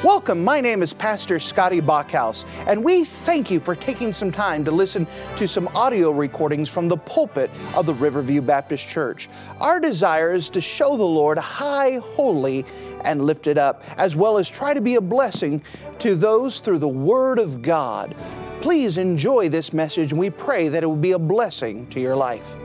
Welcome, my name is Pastor Scotty Bachhaus, and we thank you for taking some time to listen to some audio recordings from the pulpit of the Riverview Baptist Church. Our desire is to show the Lord high, holy, and lifted up, as well as try to be a blessing to those through the Word of God. Please enjoy this message, and we pray that it will be a blessing to your life.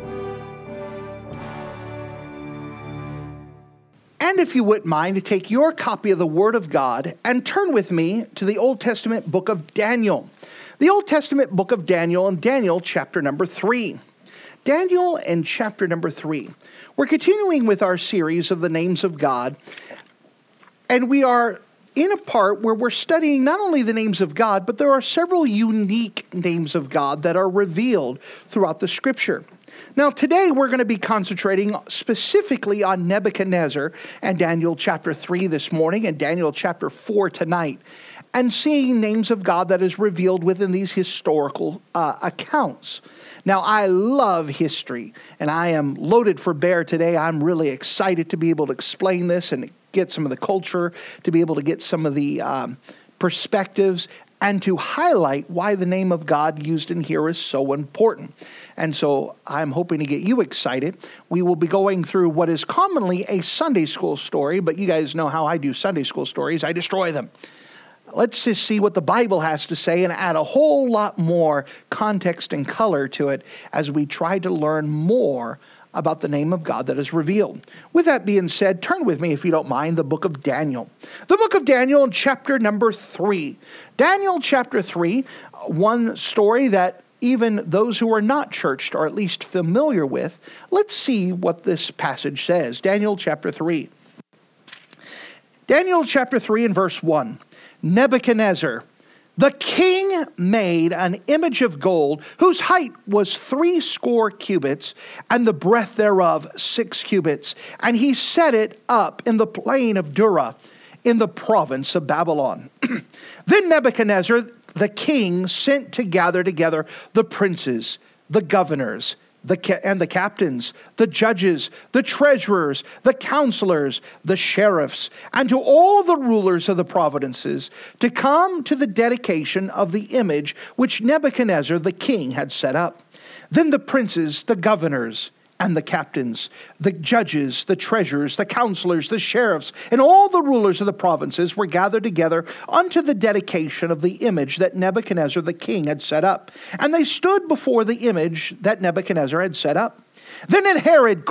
And if you wouldn't mind to take your copy of the Word of God and turn with me to the Old Testament book of Daniel. The Old Testament book of Daniel and Daniel chapter number 3. Daniel and chapter number 3. We're continuing with our series of the names of God. And we are in a part where we're studying not only the names of God, but there are several unique names of God that are revealed throughout the Scripture. Now, today we're going to be concentrating specifically on Nebuchadnezzar and Daniel chapter 3 this morning and Daniel chapter 4 tonight, and seeing names of God that is revealed within these historical accounts. Now, I love history, and I am loaded for bear today. I'm really excited to be able to explain this and get some of the culture, to be able to get some of the perspectives, and to highlight why the name of God used in here is so important. And so I'm hoping to get you excited. We will be going through what is commonly a Sunday school story, but you guys know how I do Sunday school stories. I destroy them. Let's just see what the Bible has to say and add a whole lot more context and color to it as we try to learn more about the name of God that is revealed. With that being said, turn with me, if you don't mind, the book of Daniel. The book of Daniel, chapter number 3. Daniel chapter 3, one story that even those who are not churched are at least familiar with. Let's see what this passage says. Daniel chapter 3. Daniel chapter 3 and verse 1. Nebuchadnezzar, the king, made an image of gold, whose height was 60 cubits, and the breadth thereof 6 cubits. And he set it up in the plain of Dura, in the province of Babylon. Then Nebuchadnezzar, the king, sent to gather together the princes, the governors, and the captains, the judges, the treasurers, the counselors, the sheriffs, and to all the rulers of the provinces to come to the dedication of the image which Nebuchadnezzar the king had set up. Then the princes, the governors, and the captains, the judges, the treasurers, the counselors, the sheriffs, and all the rulers of the provinces were gathered together unto the dedication of the image that Nebuchadnezzar the king had set up. And they stood before the image that Nebuchadnezzar had set up. Then a herald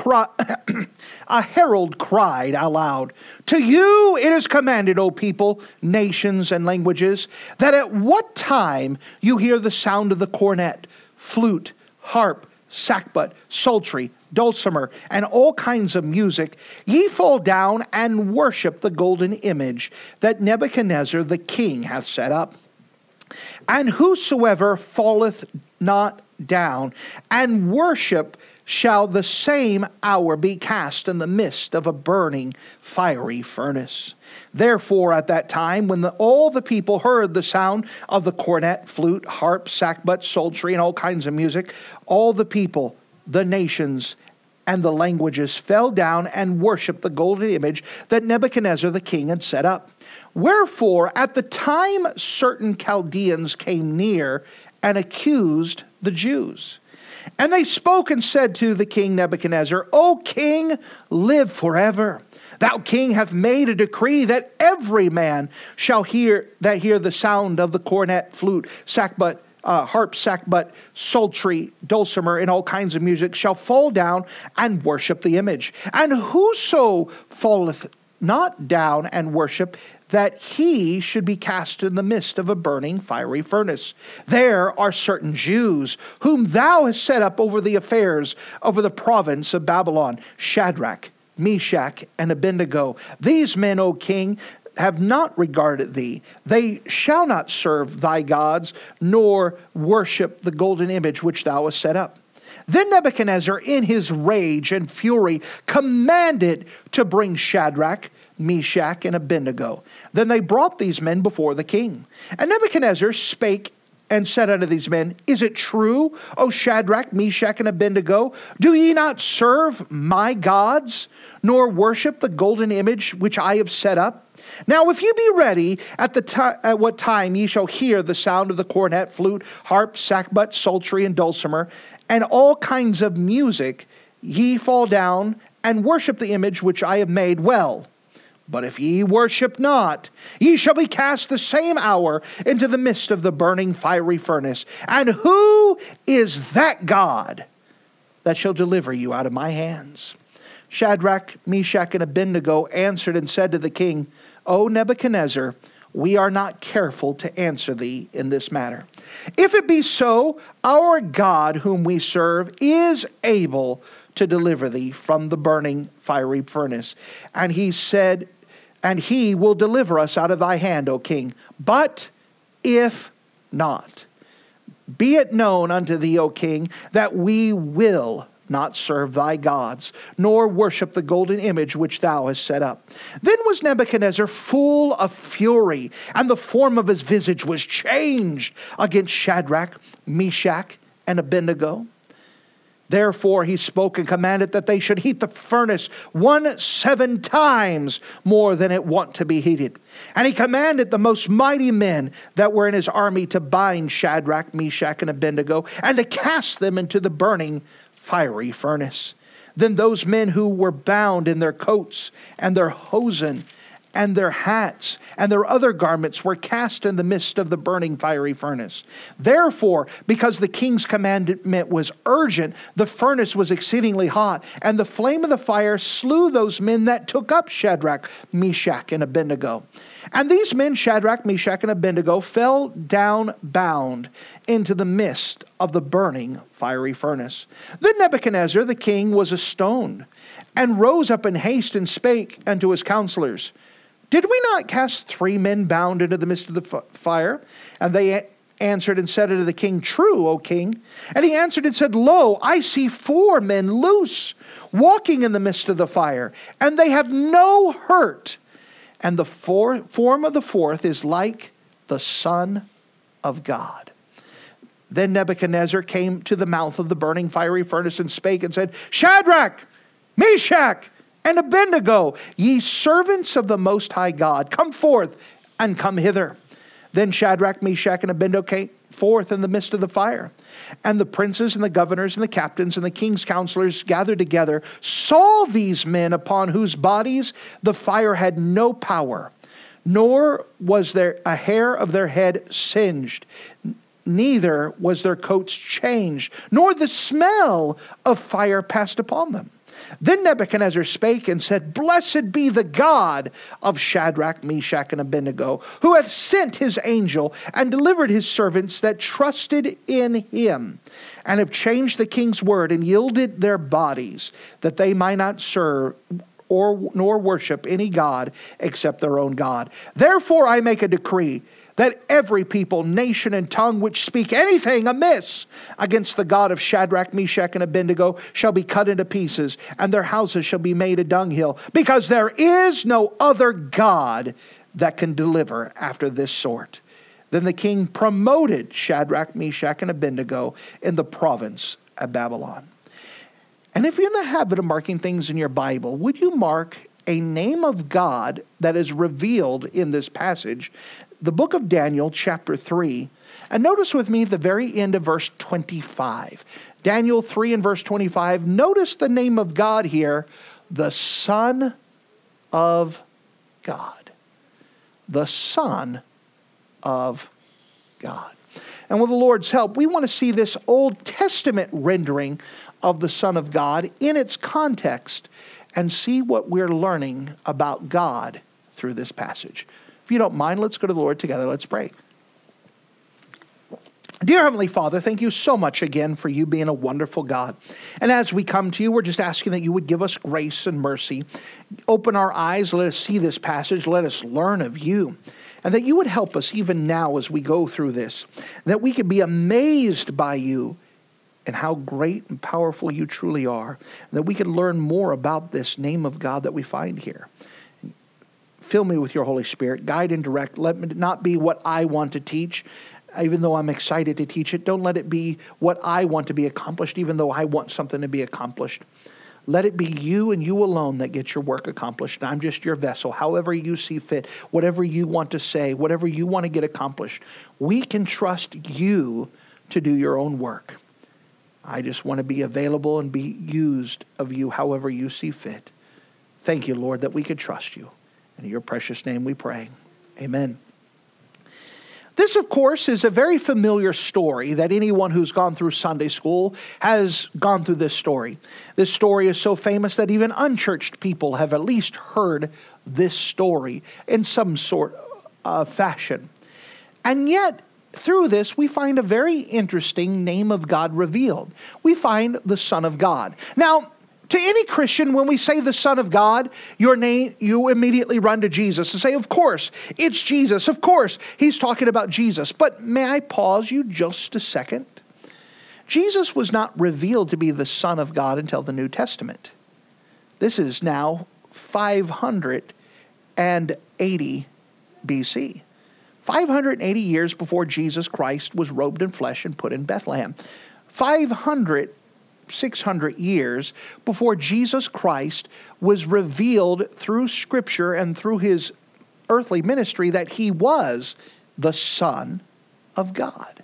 cried aloud, "To you it is commanded, O people, nations, and languages, that at what time you hear the sound of the cornet, flute, harp, sackbut, psaltery, dulcimer, and all kinds of music, ye fall down and worship the golden image that Nebuchadnezzar the king hath set up. And whosoever falleth not down and worship shall the same hour be cast in the midst of a burning fiery furnace. Therefore at that time, when all the people heard the sound of the cornet, flute, harp, sackbut, psaltery, and all kinds of music, all the people, the nations, and the languages fell down and worshipped the golden image that Nebuchadnezzar the king had set up. Wherefore at the time certain Chaldeans came near and accused the Jews. And they spoke and said to the king Nebuchadnezzar, O king, live forever. Thou king hath made a decree that every man shall hear the sound of the cornet, flute, sackbut, harp, sackbut, psaltery, dulcimer, and all kinds of music shall fall down and worship the image. And whoso falleth not down and worship, that he should be cast in the midst of a burning fiery furnace. There are certain Jews whom thou hast set up over the affairs over the province of Babylon, Shadrach, Meshach, and Abednego. These men, O king, have not regarded thee. They shall not serve thy gods, nor worship the golden image which thou hast set up. Then Nebuchadnezzar, in his rage and fury, commanded to bring Shadrach, Meshach, and Abednego. Then they brought these men before the king. And Nebuchadnezzar spake and said unto these men, Is it true, O Shadrach, Meshach, and Abednego? Do ye not serve my gods, nor worship the golden image which I have set up? Now if ye be ready at what time ye shall hear the sound of the cornet, flute, harp, sackbut, psaltery, and dulcimer, and all kinds of music, ye fall down and worship the image which I have made. Well, but if ye worship not, ye shall be cast the same hour into the midst of the burning fiery furnace. And who is that God that shall deliver you out of my hands? Shadrach, Meshach, and Abednego answered and said to the king, O Nebuchadnezzar, we are not careful to answer thee in this matter. If it be so, our God whom we serve is able to deliver thee from the burning fiery furnace. And he said, and he will deliver us out of thy hand, O king. But if not, be it known unto thee, O king, that we will not serve thy gods, nor worship the golden image which thou hast set up. Then was Nebuchadnezzar full of fury, and the form of his visage was changed against Shadrach, Meshach, and Abednego. Therefore he spoke and commanded that they should heat the furnace 7 times more than it wont to be heated. And he commanded the most mighty men that were in his army to bind Shadrach, Meshach, and Abednego, and to cast them into the burning fiery furnace. Then those men who were bound in their coats and their hosen and their hats and their other garments were cast in the midst of the burning fiery furnace. Therefore, because the king's commandment was urgent, the furnace was exceedingly hot, and the flame of the fire slew those men that took up Shadrach, Meshach, and Abednego. And these men, Shadrach, Meshach, and Abednego, fell down bound into the midst of the burning fiery furnace. Then Nebuchadnezzar the king was astoned, and rose up in haste and spake unto his counselors, Did we not cast 3 men bound into the midst of the fire? And they answered and said unto the king, True, O king. And he answered and said, Lo, I see 4 men loose, walking in the midst of the fire, and they have no hurt. And the form of the 4th is like the Son of God. Then Nebuchadnezzar came to the mouth of the burning fiery furnace and spake and said, Shadrach, Meshach, and Abednego, ye servants of the Most High God, come forth and come hither. Then Shadrach, Meshach, and Abednego came forth in the midst of the fire. And the princes and the governors and the captains and the king's counselors gathered together, saw these men upon whose bodies the fire had no power, nor was there a hair of their head singed, neither was their coats changed, nor the smell of fire passed upon them. Then Nebuchadnezzar spake and said, Blessed be the God of Shadrach, Meshach, and Abednego, who hath sent his angel and delivered his servants that trusted in him, and have changed the king's word and yielded their bodies, that they might not serve nor worship any god except their own God. Therefore I make a decree that every people, nation, and tongue which speak anything amiss against the God of Shadrach, Meshach, and Abednego shall be cut into pieces, and their houses shall be made a dunghill, because there is no other God that can deliver after this sort. Then the king promoted Shadrach, Meshach, and Abednego in the province of Babylon. And if you're in the habit of marking things in your Bible, would you mark a name of God that is revealed in this passage, the book of Daniel, chapter 3. And notice with me the very end of verse 25. Daniel 3 and verse 25. Notice the name of God here, the Son of God. The Son of God. And with the Lord's help, we want to see this Old Testament rendering of the Son of God in its context and see what we're learning about God through this passage. If you don't mind, let's go to the Lord together. Let's pray. Dear Heavenly Father, thank you so much again for you being a wonderful God. And as we come to you, we're just asking that you would give us grace and mercy. Open our eyes, let us see this passage, let us learn of you. And that you would help us even now as we go through this. That we could be amazed by you and how great and powerful you truly are. And that we can learn more about this name of God that we find here. Fill me with your Holy Spirit. Guide and direct. Let it not be what I want to teach Even though I'm excited to teach it, don't let it be what I want to be accomplished, even though I want something to be accomplished. Let it be you and you alone that gets your work accomplished. I'm just your vessel, however you see fit, whatever you want to say, whatever you want to get accomplished. We can trust you to do your own work. I just want to be available and be used of you however you see fit. Thank you, Lord, that we could trust you. In your precious name we pray. Amen. This, of course, is a very familiar story that anyone who's gone through Sunday school has gone through this story. This story is so famous that even unchurched people have at least heard this story in some sort of fashion. And yet, through this, we find a very interesting name of God revealed. We find the Son of God. Now, to any Christian, when we say the Son of God, you immediately run to Jesus and say, of course, it's Jesus. Of course, he's talking about Jesus. But may I pause you just a second? Jesus was not revealed to be the Son of God until the New Testament. This is now 580 BC. 580 years before Jesus Christ was robed in flesh and put in Bethlehem. 600 years before Jesus Christ was revealed through Scripture and through his earthly ministry that he was the Son of God.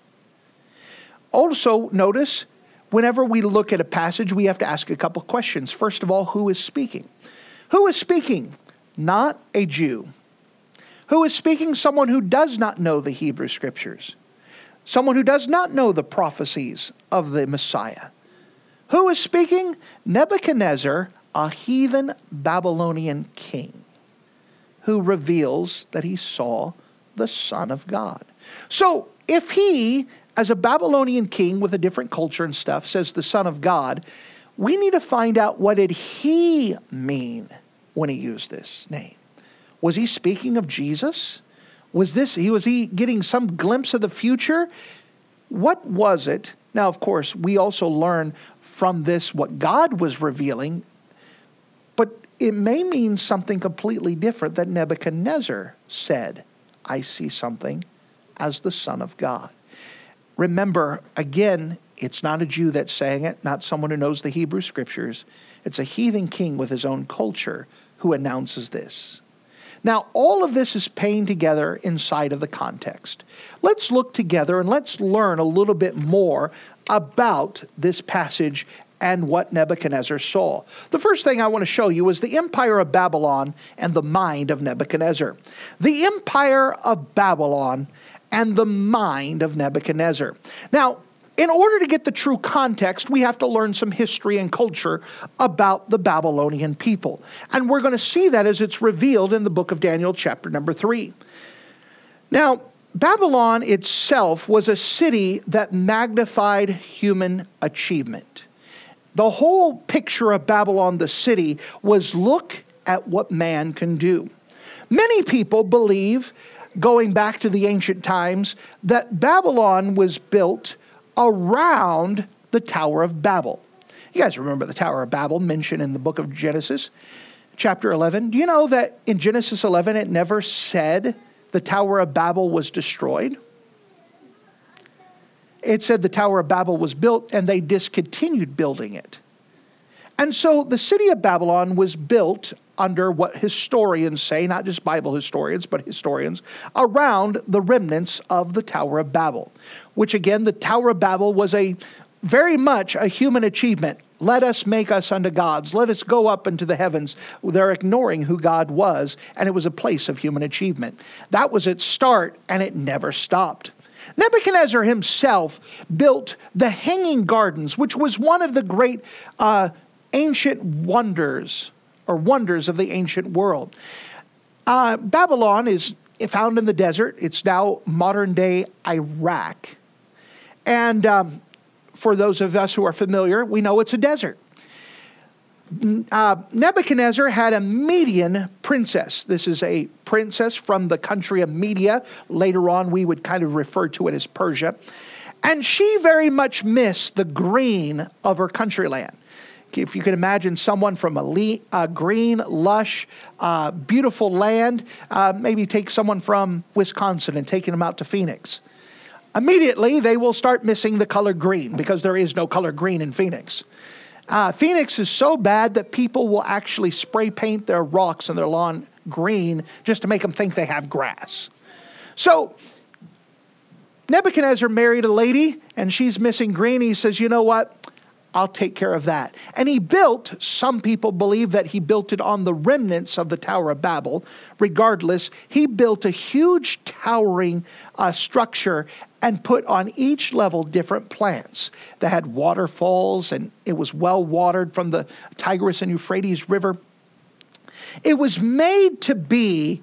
Also, notice, whenever we look at a passage, we have to ask a couple questions. First of all, who is speaking? Who is speaking? Not a Jew. Who is speaking? Someone who does not know the Hebrew Scriptures. Someone who does not know the prophecies of the Messiah. Who is speaking? Nebuchadnezzar, a heathen Babylonian king, who reveals that he saw the Son of God. So, if he, as a Babylonian king with a different culture and stuff, says the Son of God, we need to find out, what did he mean when he used this name? Was he speaking of Jesus? Was he getting some glimpse of the future? What was it? Now, of course, we also learn from this what God was revealing, but it may mean something completely different that Nebuchadnezzar said, I see something as the Son of God. Remember, again, it's not a Jew that's saying it, not someone who knows the Hebrew Scriptures. It's a heathen king with his own culture who announces this. Now, all of this is paying together inside of the context. Let's look together and let's learn a little bit more about this passage and what Nebuchadnezzar saw. The first thing I want to show you is the empire of Babylon and the mind of Nebuchadnezzar. The empire of Babylon and the mind of Nebuchadnezzar. Now, in order to get the true context, we have to learn some history and culture about the Babylonian people. And we're going to see that as it's revealed in the book of Daniel, chapter number 3. Now, Babylon itself was a city that magnified human achievement. The whole picture of Babylon, the city, was look at what man can do. Many people believe, going back to the ancient times, that Babylon was built around the Tower of Babel. You guys remember the Tower of Babel mentioned in the book of Genesis, chapter 11. Do you know that in Genesis 11 it never said the Tower of Babel was destroyed? It said the Tower of Babel was built and they discontinued building it. And so the city of Babylon was built under what historians say, not just Bible historians, but historians, around the remnants of the Tower of Babel. Which again, the Tower of Babel was very much a human achievement. Let us make us unto gods. Let us go up into the heavens. They're ignoring who God was, and it was a place of human achievement. That was its start, and it never stopped. Nebuchadnezzar himself built the Hanging Gardens, which was one of the great ancient wonders of the ancient world. Babylon is found in the desert. It's now modern-day Iraq. And for those of us who are familiar, we know it's a desert. Nebuchadnezzar had a Median princess. This is a princess from the country of Media. Later on, we would kind of refer to it as Persia. And she very much missed the green of her country land. If you can imagine someone from a green, lush, beautiful land, maybe take someone from Wisconsin and take them out to Phoenix. immediately they will start missing the color green because there is no color green in Phoenix. Phoenix is so bad that people will actually spray paint their rocks and their lawn green just to make them think they have grass. So Nebuchadnezzar married a lady and she's missing green. He says, you know what? I'll take care of that. And he built, some people believe that he built it on the remnants of the Tower of Babel. Regardless, he built a huge towering structure and put on each level different plants that had waterfalls, and it was well watered from the Tigris and Euphrates River. It was made to be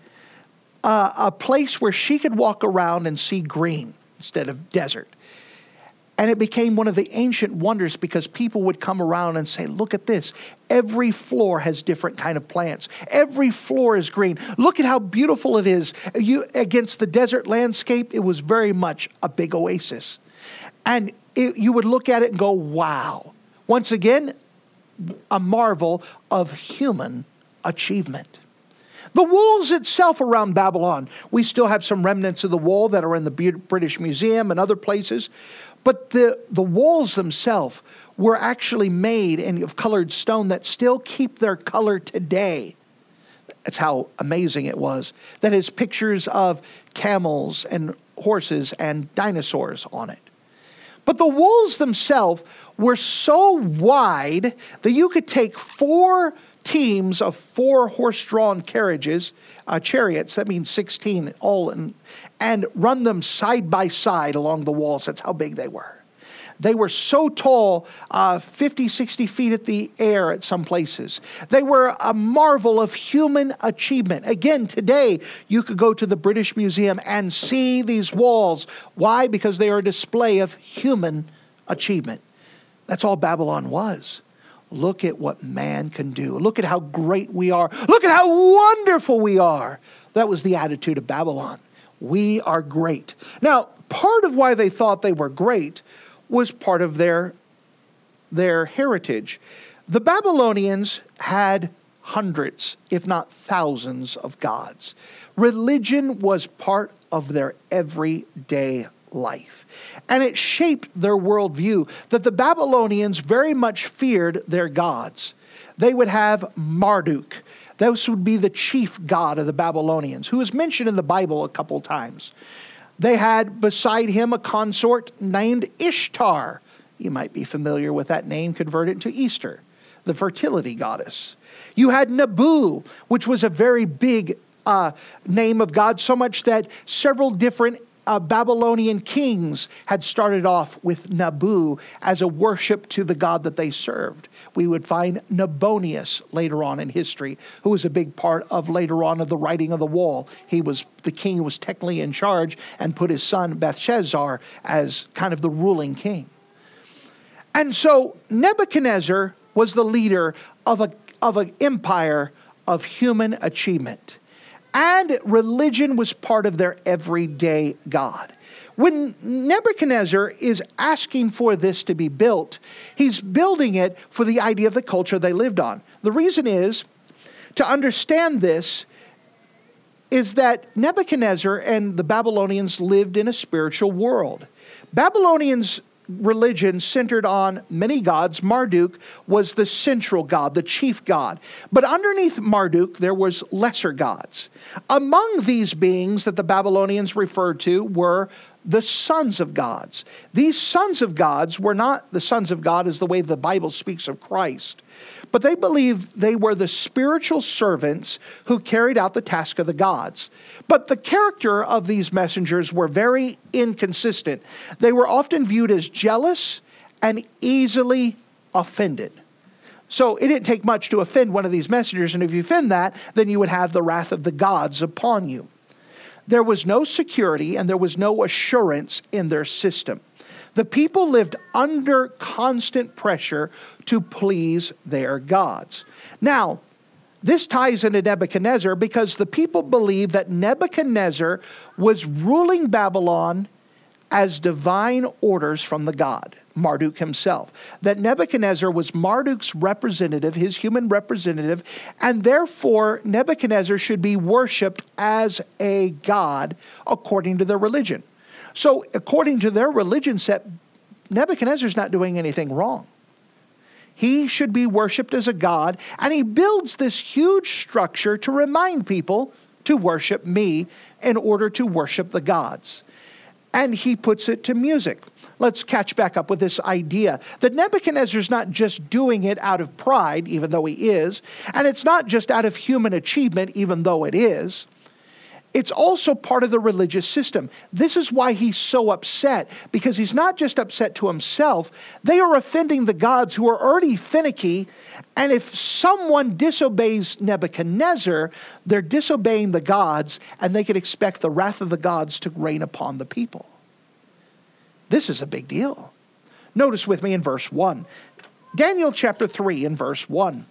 a place where she could walk around and see green instead of desert. And it became one of the ancient wonders because people would come around and say, look at this. Every floor has different kind of plants. Every floor is green. Look at how beautiful it is. Against the desert landscape, it was very much a big oasis. And you would look at it and go, wow. Once again, a marvel of human achievement. The walls itself around Babylon, we still have some remnants of the wall that are in the British Museum and other places. But the walls themselves were actually made of colored stone that still keep their color today. That's how amazing it was. That is pictures of camels and horses and dinosaurs on it. But the walls themselves were so wide that you could take 4 teams of 4 horse-drawn carriages, chariots, that means 16 all, and run them side by side along the walls. That's how big they were. They were so tall, 50, 60 feet at the air at some places. They were a marvel of human achievement. Again, today, you could go to the British Museum and see these walls. Why? Because they are a display of human achievement. That's all Babylon was. Look at what man can do. Look at how great we are. Look at how wonderful we are. That was the attitude of Babylon. We are great. Now, part of why they thought they were great was part of their heritage. The Babylonians had hundreds, if not thousands, of gods. Religion was part of their everyday life. And it shaped their worldview that the Babylonians very much feared their gods. They would have Marduk. This would be the chief god of the Babylonians, who is mentioned in the Bible a couple times. They had beside him a consort named Ishtar. You might be familiar with that name, converted to Easter, the fertility goddess. You had Nabu, which was a very big name of God, so much that several different Babylonian kings had started off with Nabu as a worship to the god that they served. We would find Nabonius later on in history, who was a big part of later on of the writing of the wall. He was the king who was technically in charge and put his son Belshazzar as kind of the ruling king. And so Nebuchadnezzar was the leader of an empire of human achievement. And religion was part of their everyday God. When Nebuchadnezzar is asking for this to be built, he's building it for the idea of the culture they lived on. The reason is, to understand this, is that Nebuchadnezzar and the Babylonians lived in a spiritual world. Babylonians' religion centered on many gods. Marduk was the central god, the chief god. But underneath Marduk, there was lesser gods. Among these beings that the Babylonians referred to were the sons of gods. These sons of gods were not the sons of God as the way the Bible speaks of Christ, but they believed they were the spiritual servants who carried out the task of the gods. But the character of these messengers were very inconsistent. They were often viewed as jealous and easily offended. So it didn't take much to offend one of these messengers, and if you offend that, then you would have the wrath of the gods upon you. There was no security and there was no assurance in their system. The people lived under constant pressure to please their gods. Now, this ties into Nebuchadnezzar because the people believed that Nebuchadnezzar was ruling Babylon as divine orders from the god, Marduk himself. That Nebuchadnezzar was Marduk's representative, his human representative, and therefore Nebuchadnezzar should be worshipped as a god according to their religion. So according to their religion set, Nebuchadnezzar's not doing anything wrong. He should be worshipped as a god, and he builds this huge structure to remind people to worship me in order to worship the gods. And he puts it to music. Let's catch back up with this idea that Nebuchadnezzar's not just doing it out of pride, even though he is, and it's not just out of human achievement, even though it is. It's also part of the religious system. This is why he's so upset, because he's not just upset to himself. They are offending the gods who are already finicky, and if someone disobeys Nebuchadnezzar, they're disobeying the gods, and they can expect the wrath of the gods to rain upon the people. This is a big deal. Notice with me in verse 1. Daniel chapter 3 and verse 1.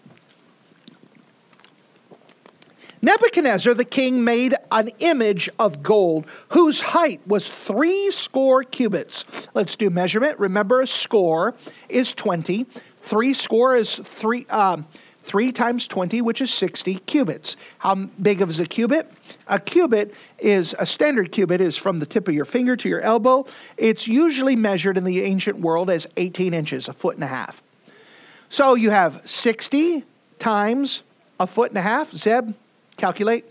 Nebuchadnezzar the king made an image of gold whose height was 60 cubits. Let's do measurement. Remember, a score is 20. 60 is 3 times 20, which is 60 cubits. How big is a cubit? A cubit is, a standard cubit is from the tip of your finger to your elbow. It's usually measured in the ancient world as 18 inches, 1.5 feet. So you have 60 times 1.5 feet. Zeb, calculate.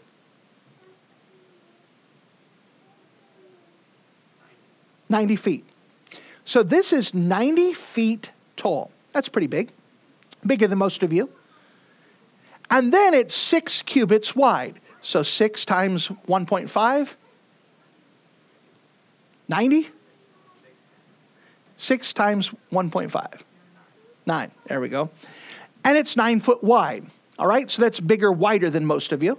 90 feet. So this is 90 feet tall. That's pretty big. Bigger than most of you. And then it's 6 cubits wide. So 6 times 1.5. 90? 6 times 1.5. 9. There we go. And it's 9 foot wide. All right, so that's bigger, wider than most of you.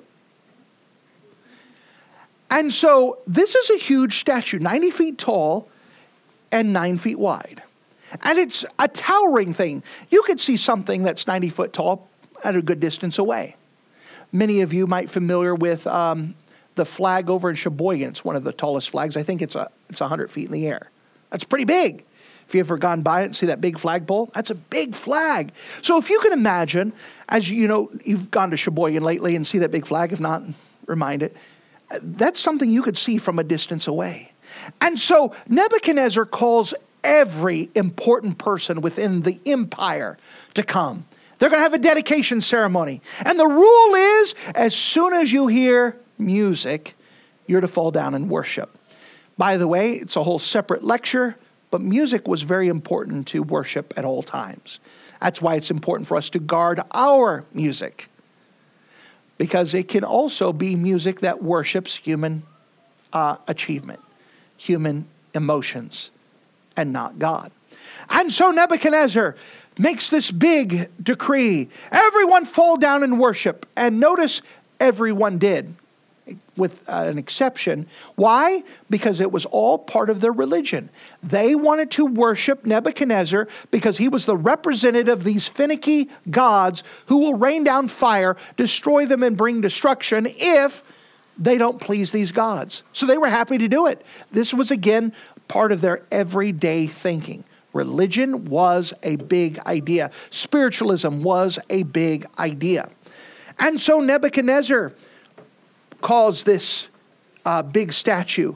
And so this is a huge statue, 90 feet tall and 9 feet wide. And it's a towering thing. You could see something that's 90 foot tall at a good distance away. Many of you might be familiar with the flag over in Sheboygan. It's one of the tallest flags. I think it's 100 feet in the air. That's pretty big. If you've ever gone by it and see that big flagpole, that's a big flag. So if you can imagine, as you know, you've gone to Sheboygan lately and see that big flag, if not, remind it. That's something you could see from a distance away. And so Nebuchadnezzar calls every important person within the empire to come. They're going to have a dedication ceremony. And the rule is, as soon as you hear music, you're to fall down and worship. By the way, it's a whole separate lecture. But music was very important to worship at all times. That's why it's important for us to guard our music. Because it can also be music that worships human achievement, human emotions, and not God. And so Nebuchadnezzar makes this big decree. Everyone fall down and worship. And notice everyone did, with an exception. Why? Because it was all part of their religion. They wanted to worship Nebuchadnezzar because he was the representative of these finicky gods who will rain down fire, destroy them, and bring destruction if they don't please these gods. So they were happy to do it. This was, again, part of their everyday thinking. Religion was a big idea. Spiritualism was a big idea. And so Nebuchadnezzar calls this big statue.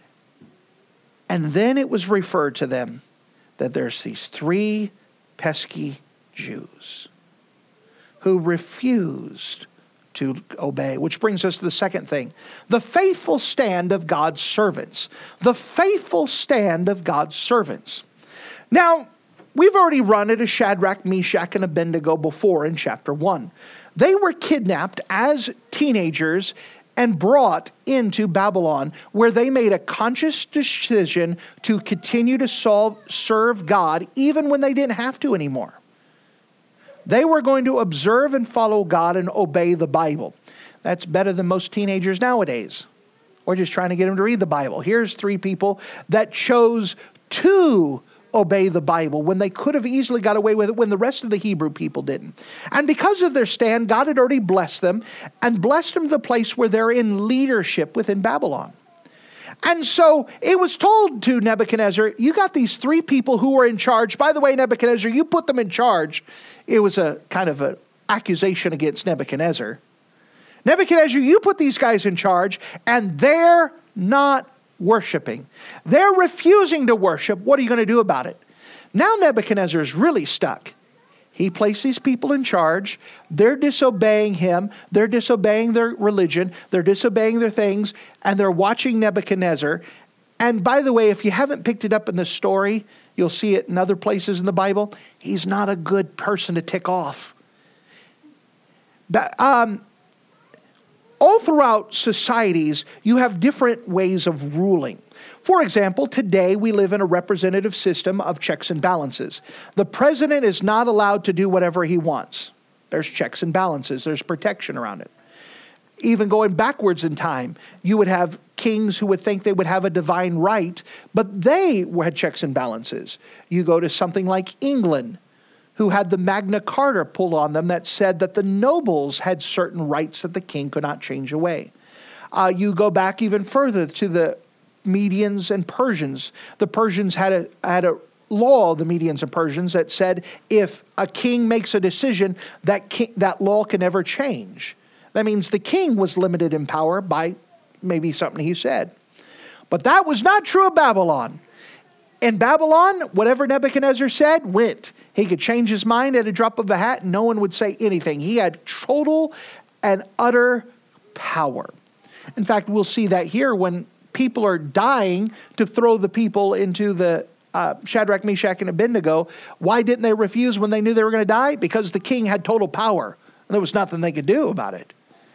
And then it was referred to them that there's these 3 pesky Jews who refused to obey, which brings us to the second thing. The faithful stand of God's servants. The faithful stand of God's servants. Now, we've already run into Shadrach, Meshach, and Abednego before in chapter 1. They were kidnapped as teenagers and brought into Babylon, where they made a conscious decision to continue to serve God even when they didn't have to anymore. They were going to observe and follow God and obey the Bible. That's better than most teenagers nowadays. We're just trying to get them to read the Bible. Here's 3 people that chose to obey the Bible when they could have easily got away with it when the rest of the Hebrew people didn't. And because of their stand, God had already blessed them and blessed them to the place where they're in leadership within Babylon. And so it was told to Nebuchadnezzar, you got these 3 people who are in charge. By the way, Nebuchadnezzar, you put them in charge. It was a kind of an accusation against Nebuchadnezzar. Nebuchadnezzar, you put these guys in charge, and they're not worshiping. They're refusing to worship. What are you going to do about it? Now Nebuchadnezzar is really stuck. He placed these people in charge. They're disobeying him. They're disobeying their religion. They're disobeying their things. And they're watching Nebuchadnezzar. And by the way, if you haven't picked it up in the story, you'll see it in other places in the Bible. He's not a good person to tick off. All throughout societies, you have different ways of ruling. For example, today we live in a representative system of checks and balances. The president is not allowed to do whatever he wants. There's checks and balances. There's protection around it. Even going backwards in time, you would have kings who would think they would have a divine right, but they had checks and balances. You go to something like England, who had the Magna Carta pulled on them that said that the nobles had certain rights that the king could not change away. You go back even further to the Medians and Persians. The Persians had a law, the Medians and Persians, that said if a king makes a decision, that law can never change. That means the king was limited in power by maybe something he said. But that was not true of Babylon. In Babylon, whatever Nebuchadnezzar said went. He could change his mind at a drop of a hat and no one would say anything. He had total and utter power. In fact, we'll see that here when people are dying to throw the people into the Shadrach, Meshach, and Abednego. Why didn't they refuse when they knew they were going to die? Because the king had total power. And there was nothing they could do about it.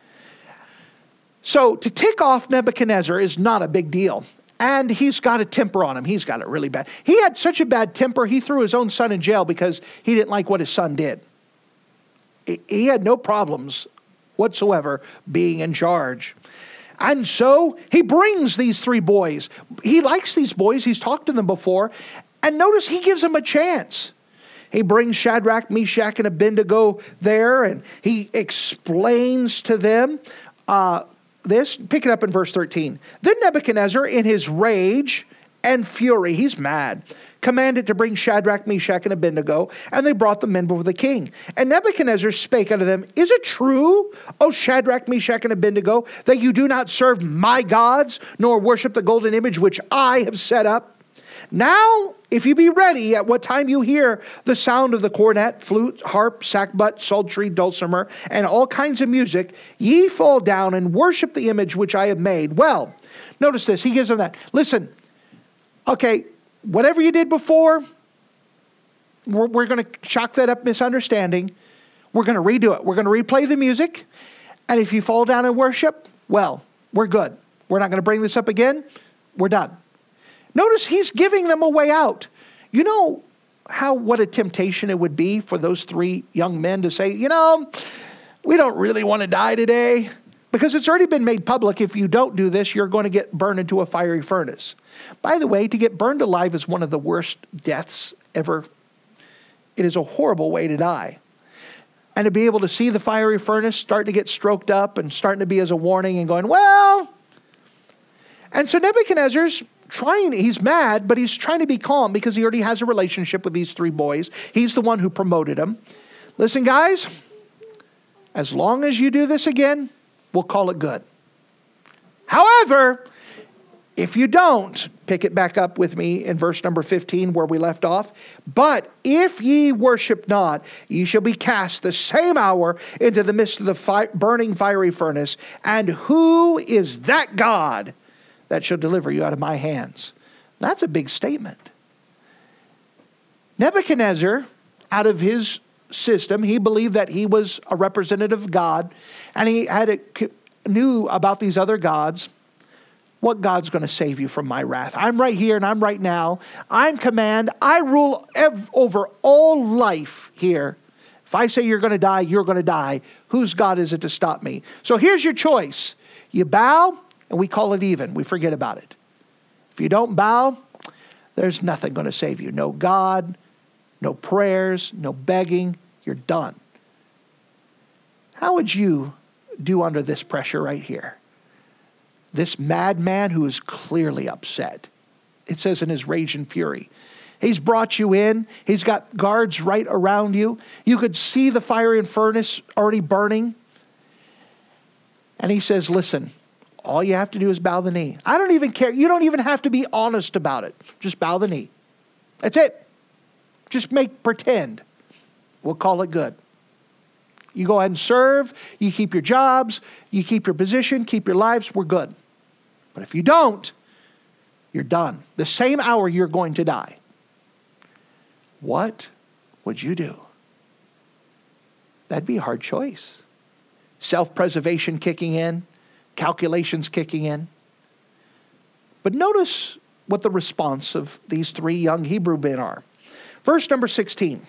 So to tick off Nebuchadnezzar is not a big deal. And he's got a temper on him. He's got it really bad. He had such a bad temper, he threw his own son in jail because he didn't like what his son did. He had no problems whatsoever being in charge. And so he brings these three boys. He likes these boys. He's talked to them before. And notice he gives them a chance. He brings Shadrach, Meshach, and Abednego there. And he explains to them this. Pick it up in verse 13. Then Nebuchadnezzar, in his rage and fury, he's mad, commanded to bring Shadrach, Meshach, and Abednego, and they brought them in before the king. And Nebuchadnezzar spake unto them, Is it true, O Shadrach, Meshach, and Abednego, that you do not serve my gods, nor worship the golden image which I have set up? Now, if you be ready, at what time you hear the sound of the cornet, flute, harp, sackbut, psaltery, dulcimer, and all kinds of music, ye fall down and worship the image which I have made. Well, notice this. He gives them that. Listen, okay, whatever you did before, we're going to chalk that up misunderstanding. We're going to redo it. We're going to replay the music. And if you fall down and worship, well, we're good. We're not going to bring this up again. We're done. Notice he's giving them a way out. You know what a temptation it would be for those three young men to say, we don't really want to die today. Because it's already been made public, if you don't do this, you're going to get burned into a fiery furnace. By the way, to get burned alive is one of the worst deaths ever. It is a horrible way to die. And to be able to see the fiery furnace starting to get stroked up and starting to be as a warning and going, well. And so Nebuchadnezzar's he's mad, but he's trying to be calm because he already has a relationship with these three boys. He's the one who promoted them. Listen, guys, as long as you do this again, we'll call it good. However, if you don't, pick it back up with me in verse number 15 where we left off. But if ye worship not, ye shall be cast the same hour into the midst of the burning fiery furnace. And who is that God that shall deliver you out of my hands? That's a big statement. Nebuchadnezzar, out of his system, he believed that he was a representative of God, and he knew about these other gods. What God's going to save you from my wrath? I'm right here and I'm right now. I'm command. I rule over all life here. If I say you're going to die, you're going to die. Whose God is it to stop me? So here's your choice. You bow, and we call it even. We forget about it. If you don't bow, there's nothing going to save you. No God, no prayers, no begging. You're done. How would you do under this pressure right here? This madman who is clearly upset. It says in his rage and fury. He's brought you in. He's got guards right around you. You could see the fiery furnace already burning. And he says, listen, All you have to do is bow the knee. I don't even care. You don't even have to be honest about it. Just bow the knee. That's it. Just pretend. We'll call it good. You go ahead and serve. You keep your jobs. You keep your position. Keep your lives. We're good. But if you don't, you're done. The same hour you're going to die. What would you do? That'd be a hard choice. Self-preservation kicking in. Calculations kicking in. But notice what the response of these three young Hebrew men are. Verse number 16.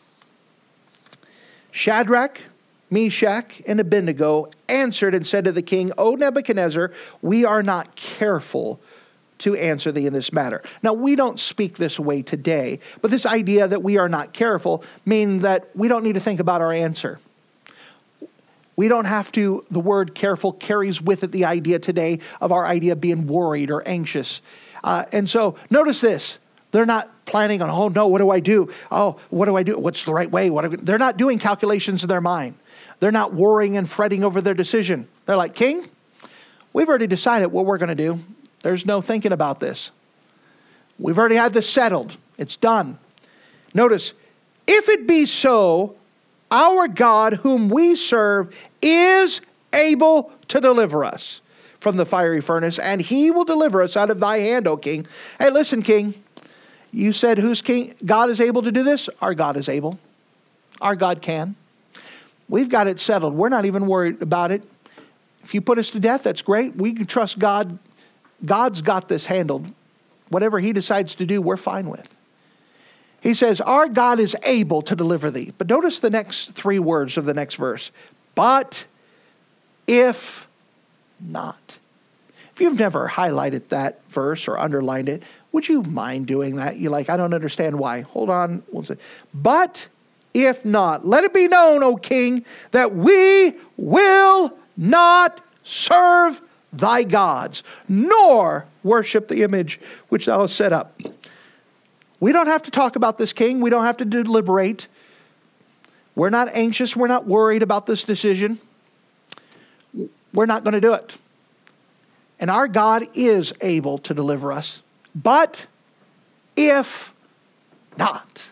Shadrach, Meshach, and Abednego answered and said to the king, O Nebuchadnezzar, we are not careful to answer thee in this matter. Now, we don't speak this way today, but this idea that we are not careful means that we don't need to think about our answer. We don't have to, the word careful carries with it the idea today of our idea of being worried or anxious. And so notice this. They're not planning on, oh no, what do I do? Oh, what do I do? What's the right way? They're not doing calculations in their mind. They're not worrying and fretting over their decision. They're like, King, we've already decided what we're going to do. There's no thinking about this. We've already had this settled. It's done. Notice, if it be so, our God whom we serve is able to deliver us from the fiery furnace, and he will deliver us out of thy hand, O king. Hey, listen, king. You said who's king? God is able to do this? Our God is able. Our God can. We've got it settled. We're not even worried about it. If you put us to death, that's great. We can trust God. God's got this handled. Whatever he decides to do, we're fine with. He says, our God is able to deliver thee. But notice the next three words of the next verse. But if not. If you've never highlighted that verse or underlined it, would you mind doing that? You're like, I don't understand why. Hold on. But if not, let it be known, O king, that we will not serve thy gods, nor worship the image which thou hast set up. We don't have to talk about this, king. We don't have to deliberate. We're not anxious. We're not worried about this decision. We're not going to do it. And our God is able to deliver us. But if not,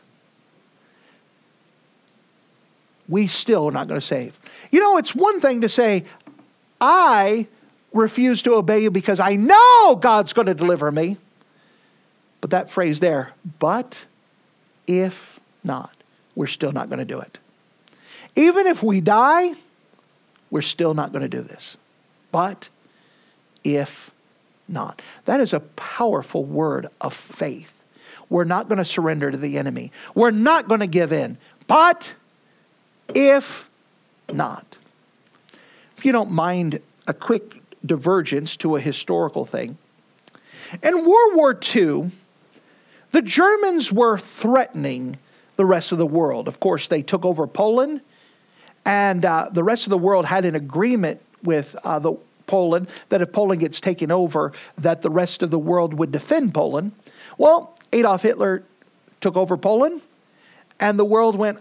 we still are not going to save. You know, it's one thing to say, I refuse to obey you because I know God's going to deliver me. But that phrase there, but if not, we're still not going to do it. Even if we die, we're still not going to do this. But if not. That is a powerful word of faith. We're not going to surrender to the enemy. We're not going to give in. But if not. If you don't mind a quick divergence to a historical thing. In World War II, the Germans were threatening the rest of the world. Of course, they took over Poland, and the rest of the world had an agreement with Poland that if Poland gets taken over, that the rest of the world would defend Poland. Well, Adolf Hitler took over Poland, and the world went,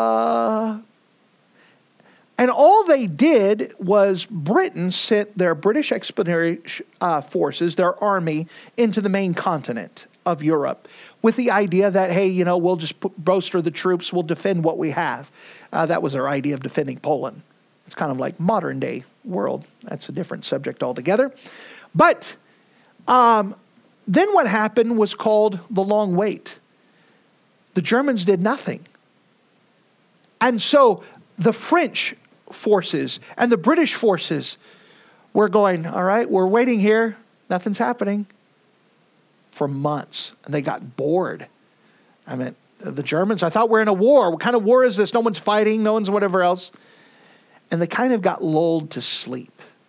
And all they did was Britain sent their British expeditionary forces, their army, into the main continent of Europe with the idea that, hey, you know, we'll just bolster the troops, we'll defend what we have. That was their idea of defending Poland. It's kind of like modern day world. That's a different subject altogether. But then what happened was called the Long Wait. The Germans did nothing. And so the French forces and the British forces were going, all right, we're waiting here. Nothing's happening. For months. And they got bored. I mean, the Germans, I thought we're in a war. What kind of war is this? No one's fighting. No one's whatever else. And they kind of got lulled to sleep.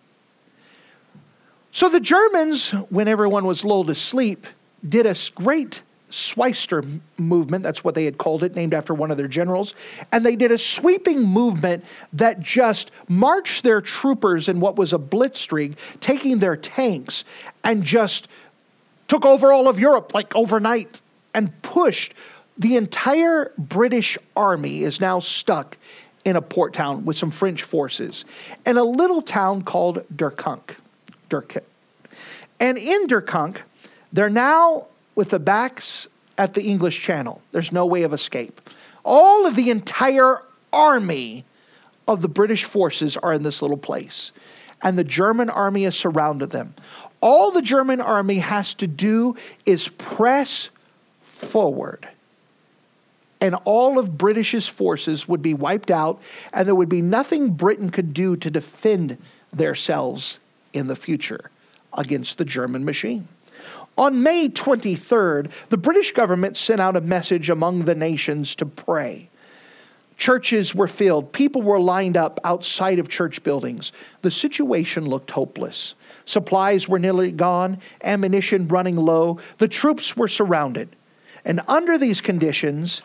So the Germans, when everyone was lulled to sleep, did a great Schweister movement. That's what they had called it, named after one of their generals. And they did a sweeping movement that just marched their troopers in what was a blitzkrieg, taking their tanks and just took over all of Europe like overnight and pushed. The entire British army is now stuck in a port town with some French forces in a little town called Durkunk And in Durkunk, they're now with the backs at the English Channel. There's no way of escape. All of the entire army of the British forces are in this little place. And the German army has surrounded them. All the German army has to do is press forward. And all of British's forces would be wiped out, and there would be nothing Britain could do to defend themselves in the future against the German machine. On May 23rd, the British government sent out a message among the nations to pray. Churches were filled. People were lined up outside of church buildings. The situation looked hopeless. Supplies were nearly gone, ammunition running low. The troops were surrounded. And under these conditions,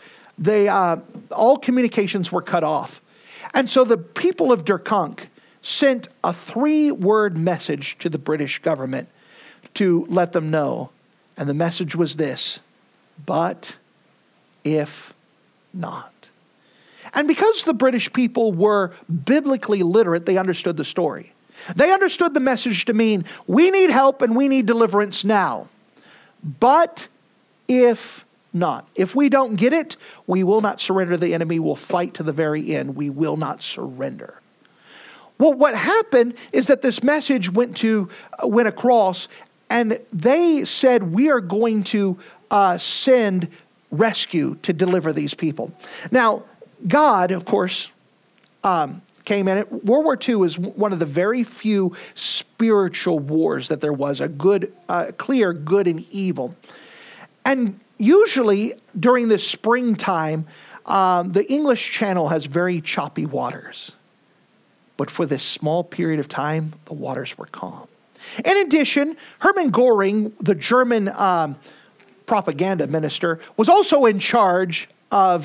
all communications were cut off. And so the people of Durkunk sent a 3-word message to the British government to let them know. And the message was this: but if not. And because the British people were biblically literate, they understood the story. They understood the message to mean, we need help and we need deliverance now. But if not, if we don't get it, we will not surrender to the enemy. We'll fight to the very end. We will not surrender. Well, what happened is that this message went across, and they said, we are going to send rescue to deliver these people. Now, God, of course, came in it. World War II is one of the very few spiritual wars that there was, a good, clear good and evil. And usually during the springtime, the English Channel has very choppy waters. But for this small period of time, the waters were calm. In addition, Hermann Göring, the German propaganda minister, was also in charge of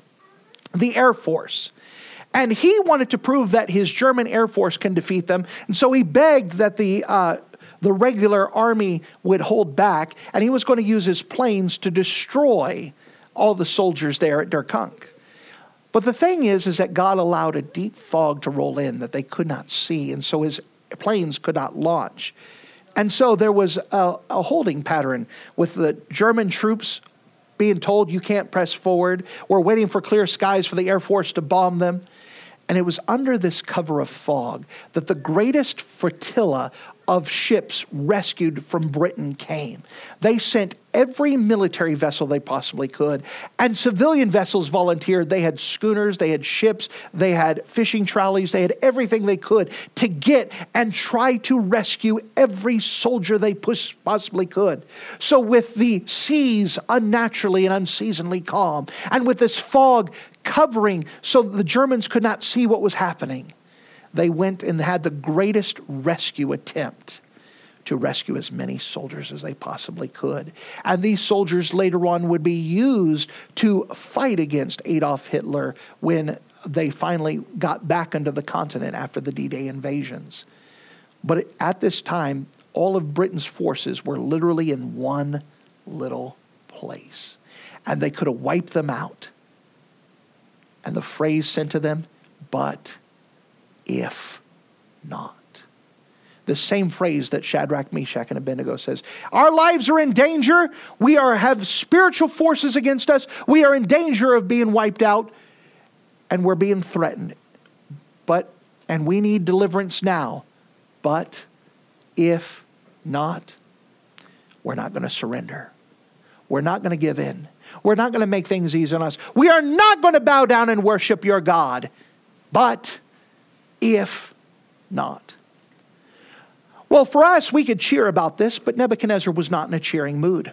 the Air Force. And he wanted to prove that his German Air Force can defeat them. And so he begged that the regular army would hold back. And he was going to use his planes to destroy all the soldiers there at Durkunk. But the thing is that God allowed a deep fog to roll in that they could not see. And so his planes could not launch. And so there was a holding pattern with the German troops being told, you can't press forward. We're waiting for clear skies for the Air Force to bomb them. And it was under this cover of fog that the greatest flotilla of ships rescued from Britain came. They sent every military vessel they possibly could, and civilian vessels volunteered. They had schooners, they had ships, they had fishing trolleys, they had everything they could to get and try to rescue every soldier they possibly could. So with the seas unnaturally and unseasonably calm, and with this fog covering so the Germans could not see what was happening, they went and had the greatest rescue attempt to rescue as many soldiers as they possibly could. And these soldiers later on would be used to fight against Adolf Hitler when they finally got back onto the continent after the D-Day invasions. But at this time, all of Britain's forces were literally in one little place. And they could have wiped them out. And the phrase sent to them, but if not. The same phrase that Shadrach, Meshach, and Abednego says. Our lives are in danger. We have spiritual forces against us. We are in danger of being wiped out. And we're being threatened. And we need deliverance now. But if not, we're not going to surrender. We're not going to give in. We're not going to make things easy on us. We are not going to bow down and worship your God. But if not. Well, for us, we could cheer about this, but Nebuchadnezzar was not in a cheering mood.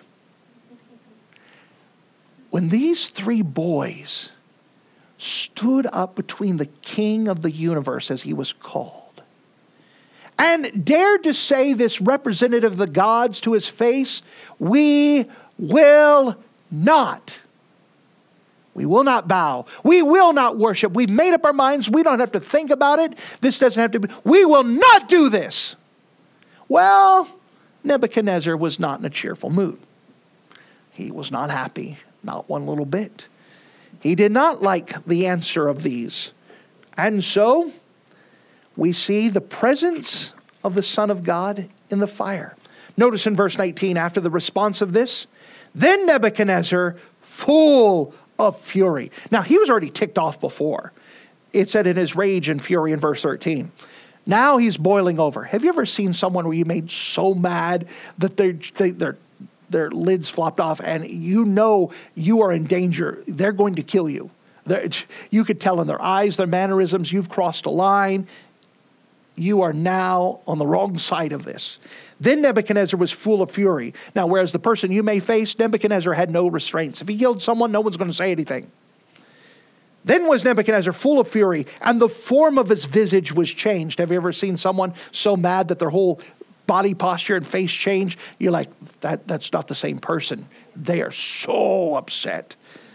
When these 3 boys stood up between the king of the universe, as he was called, and dared to say this representative of the gods to his face, we will not. We will not bow. We will not worship. We've made up our minds. We don't have to think about it. This doesn't have to be. We will not do this. Well, Nebuchadnezzar was not in a cheerful mood. He was not happy, not one little bit. He did not like the answer of these. And so we see the presence of the Son of God in the fire. Notice in verse 19, after the response of this, then Nebuchadnezzar, full of fury. Now, he was already ticked off before. It said in his rage and fury in verse 13. Now he's boiling over. Have you ever seen someone where you made so mad that their lids flopped off and you know you are in danger? They're going to kill you. You could tell in their eyes, their mannerisms, you've crossed a line. You are now on the wrong side of this. Then Nebuchadnezzar was full of fury. Now, whereas the person you may face, Nebuchadnezzar had no restraints. If he killed someone, no one's going to say anything. Then was Nebuchadnezzar full of fury, and the form of his visage was changed. Have you ever seen someone so mad that their whole body posture and face change? You're like, that's not the same person. They are so upset.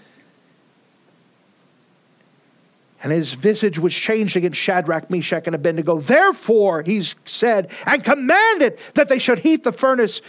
And his visage was changed against Shadrach, Meshach, and Abednego. Therefore, he said, and commanded that they should heat the furnace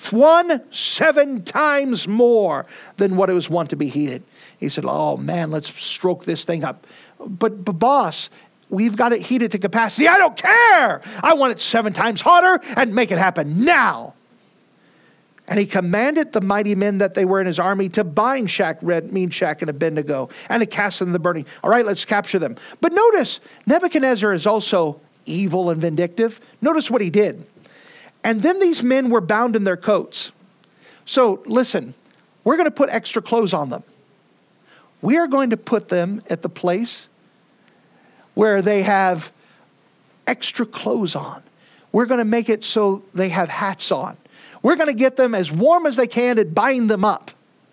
7 times more than what it was wont to be heated. He said, oh man, let's stroke this thing up. But boss, we've got it heated to capacity. I don't care. I want it 7 times hotter and make it happen now. And he commanded the mighty men that they were in his army to bind Meshach, and Abednego, and to cast them in the burning. All right, let's capture them. But notice, Nebuchadnezzar is also evil and vindictive. Notice what he did. And then these men were bound in their coats. So listen, we're going to put extra clothes on them. We are going to put them at the place where they have extra clothes on. We're going to make it so they have hats on. We're going to get them as warm as they can and bind them up.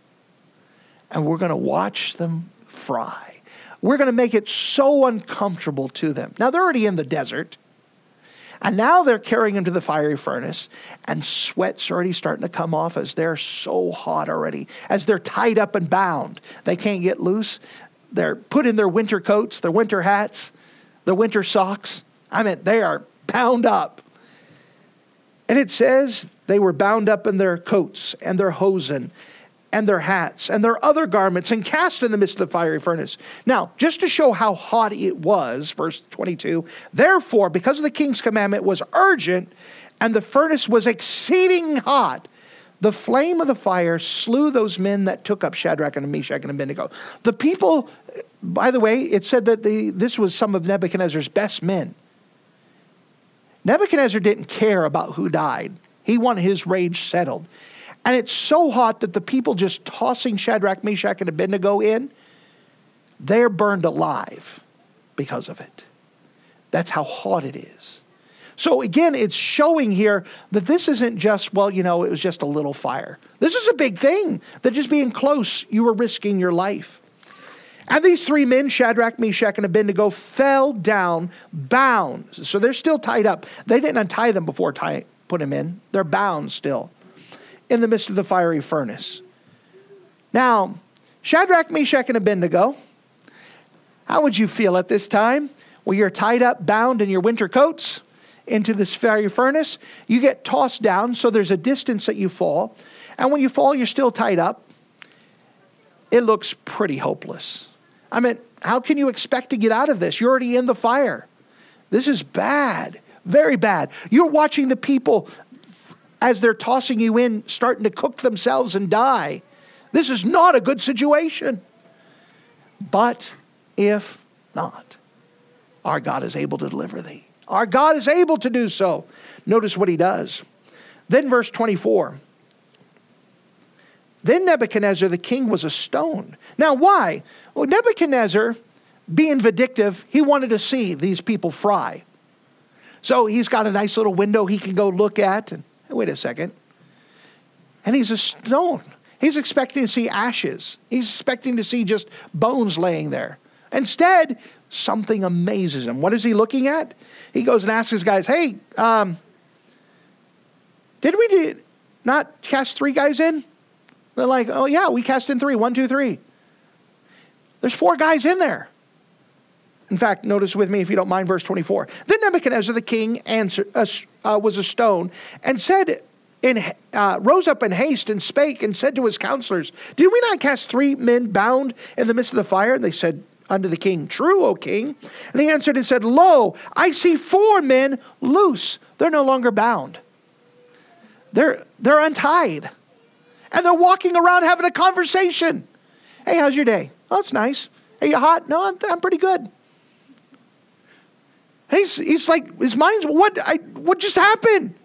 And we're going to watch them fry. We're going to make it so uncomfortable to them. Now, they're already in the desert. And now they're carrying them to the fiery furnace. And sweat's already starting to come off as they're so hot already. As they're tied up and bound. They can't get loose. They're put in their winter coats, their winter hats, their winter socks. I mean, they are bound up. And it says they were bound up in their coats and their hosen and their hats and their other garments and cast in the midst of the fiery furnace. Now, just to show how hot it was, verse 22, therefore, because of the king's commandment was urgent and the furnace was exceeding hot, the flame of the fire slew those men that took up Shadrach and Meshach and Abednego. The people, by the way, it said that this was some of Nebuchadnezzar's best men. Nebuchadnezzar didn't care about who died. He wanted his rage settled. And it's so hot that the people just tossing Shadrach, Meshach, and Abednego in, they're burned alive because of it. That's how hot it is. So again, it's showing here that this isn't just, well, it was just a little fire. This is a big thing. That just being close, you were risking your life. And these 3 men, Shadrach, Meshach, and Abednego, fell down bound. So they're still tied up. They didn't untie them before put them in. They're bound still in the midst of the fiery furnace. Now, Shadrach, Meshach, and Abednego, how would you feel at this time? Well, you're tied up, bound in your winter coats into this fiery furnace. You get tossed down, so there's a distance that you fall. And when you fall, you're still tied up. It looks pretty hopeless. I mean, how can you expect to get out of this? You're already in the fire. This is bad, very bad. You're watching the people as they're tossing you in, starting to cook themselves and die. This is not a good situation. But if not, our God is able to deliver thee. Our God is able to do so. Notice what he does. Then verse 24. Then Nebuchadnezzar the king was astonished. Now why? Well, Nebuchadnezzar, being vindictive, he wanted to see these people fry. So he's got a nice little window he can go look at. And wait a second. And he's astonished. He's expecting to see ashes. He's expecting to see just bones laying there. Instead, something amazes him. What is he looking at? He goes and asks his guys, hey, did we not cast 3 guys in? They're like, oh yeah, we cast in 3. 1, 2, 3. There's 4 guys in there. In fact, notice with me, if you don't mind, verse 24. Then Nebuchadnezzar the king was a stone and said, rose up in haste and spake and said to his counselors, did we not cast 3 men bound in the midst of the fire? And they said unto the king, true, O king. And he answered and said, lo, I see 4 men loose. They're no longer bound. They're untied. And they're walking around having a conversation. Hey, how's your day? Oh, it's nice. Are you hot? No, I'm pretty good. He's like, his mind's, what just happened?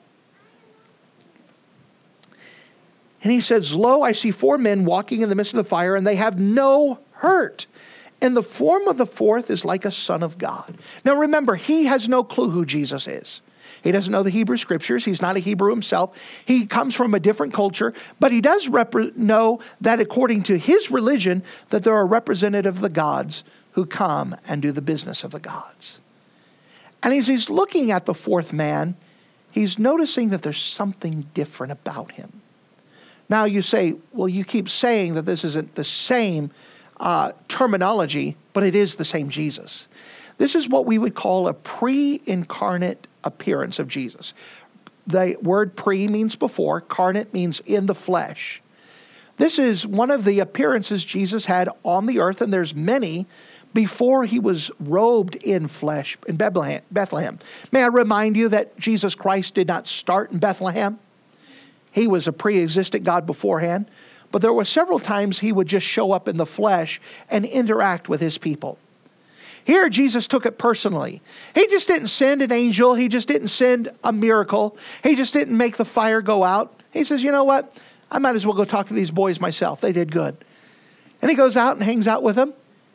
And he says, lo, I see 4 men walking in the midst of the fire, and they have no hurt. And the form of the fourth is like a son of God. Now remember, he has no clue who Jesus is. He doesn't know the Hebrew scriptures. He's not a Hebrew himself. He comes from a different culture, but he does know that according to his religion, that there are representatives of the gods who come and do the business of the gods. And as he's looking at the fourth man, he's noticing that there's something different about him. Now you say, well, you keep saying that this isn't the same terminology, but it is the same Jesus. This is what we would call a pre-incarnate appearance of Jesus. The word pre means before, carnate means in the flesh. This is one of the appearances Jesus had on the earth, and there's many, before he was robed in flesh in Bethlehem. May I remind you that Jesus Christ did not start in Bethlehem? He was a pre-existent God beforehand, but there were several times he would just show up in the flesh and interact with his people. Here, Jesus took it personally. He just didn't send an angel. He just didn't send a miracle. He just didn't make the fire go out. He says, you know what? I might as well go talk to these boys myself. They did good. And he goes out and hangs out with them.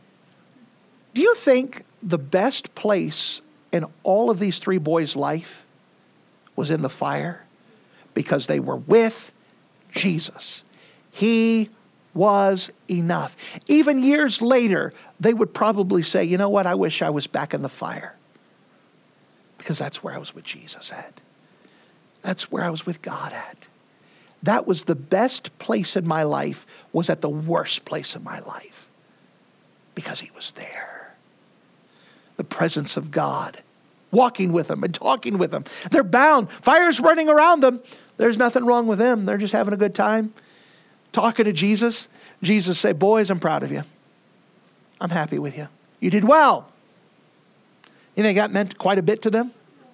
Do you think the best place in all of these 3 boys' life was in the fire? Because they were with Jesus. He was enough. Even years later, they would probably say, you know what, I wish I was back in the fire. Because that's where I was with Jesus at. That's where I was with God at. That was the best place in my life, was at the worst place in my life. Because he was there. The presence of God. Walking with them and talking with them. They're bound. Fire's running around them. There's nothing wrong with them. They're just having a good time. Talking to Jesus. Jesus said, boys, I'm proud of you. I'm happy with you. You did well. You think that meant quite a bit to them?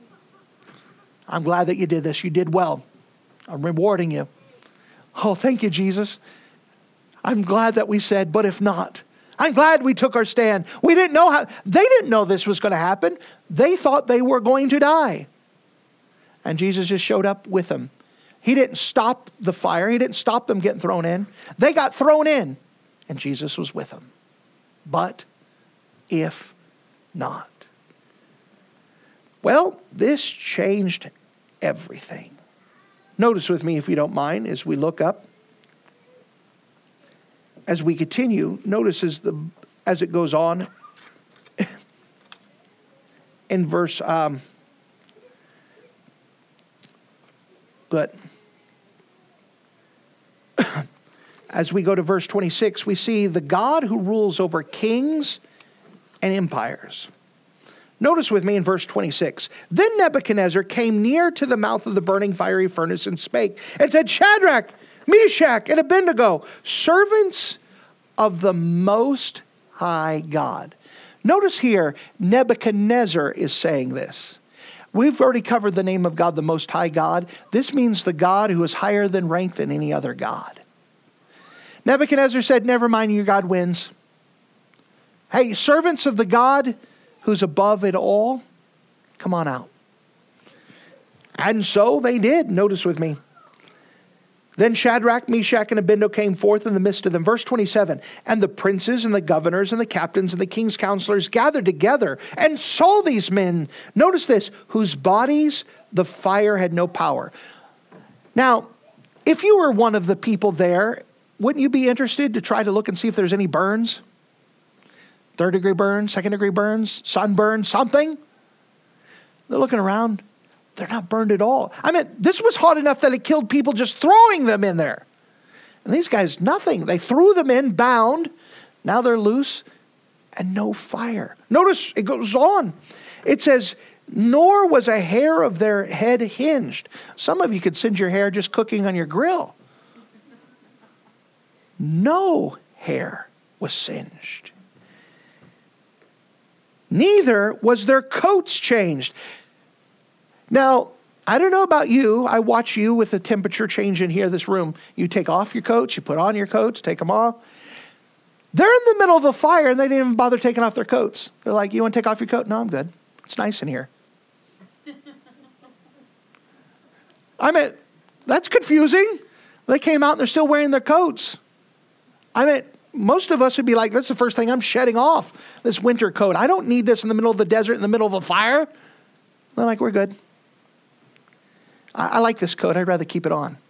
I'm glad that you did this. You did well. I'm rewarding you. Oh, thank you, Jesus. I'm glad that we said, but if not. I'm glad we took our stand. They didn't know this was going to happen. They thought they were going to die. And Jesus just showed up with them. He didn't stop the fire. He didn't stop them getting thrown in. They got thrown in, and Jesus was with them. But if not. Well, this changed everything. Notice with me, if you don't mind, as we look up. As we continue, notice as it goes on in verse, as we go to verse 26, we see the God who rules over kings and empires. Notice with me in verse 26. Then Nebuchadnezzar came near to the mouth of the burning fiery furnace and spake and said, Shadrach, Meshach, and Abednego, servants of the Most High God. Notice here, Nebuchadnezzar is saying this. We've already covered the name of God, the Most High God. This means the God who is higher than rank than any other God. Nebuchadnezzar said, never mind, your God wins. Hey, servants of the God who's above it all, come on out. And so they did. Notice with me. Then Shadrach, Meshach, and Abednego came forth in the midst of them. Verse 27, and the princes and the governors and the captains and the king's counselors gathered together and saw these men, notice this, whose bodies the fire had no power. Now, if you were one of the people there, wouldn't you be interested to try to look and see if there's any burns? 3rd-degree burns, 2nd-degree burns, sunburn, something? They're looking around. They're not burned at all. I mean, this was hot enough that it killed people just throwing them in there. And these guys, nothing. They threw them in, bound. Now they're loose and no fire. Notice it goes on. It says, nor was a hair of their head hinged. Some of you could send your hair just cooking on your grill. No hair was singed. Neither was their coats changed. Now, I don't know about you. I watch you with the temperature change in here, this room. You take off your coats, you put on your coats, take them off. They're in the middle of a fire and they didn't even bother taking off their coats. They're like, you want to take off your coat? No, I'm good. It's nice in here. I mean, that's confusing. They came out and they're still wearing their coats. I mean, most of us would be like, that's the first thing I'm shedding off, this winter coat. I don't need this in the middle of the desert, in the middle of a fire. They're like, we're good. I like this coat. I'd rather keep it on.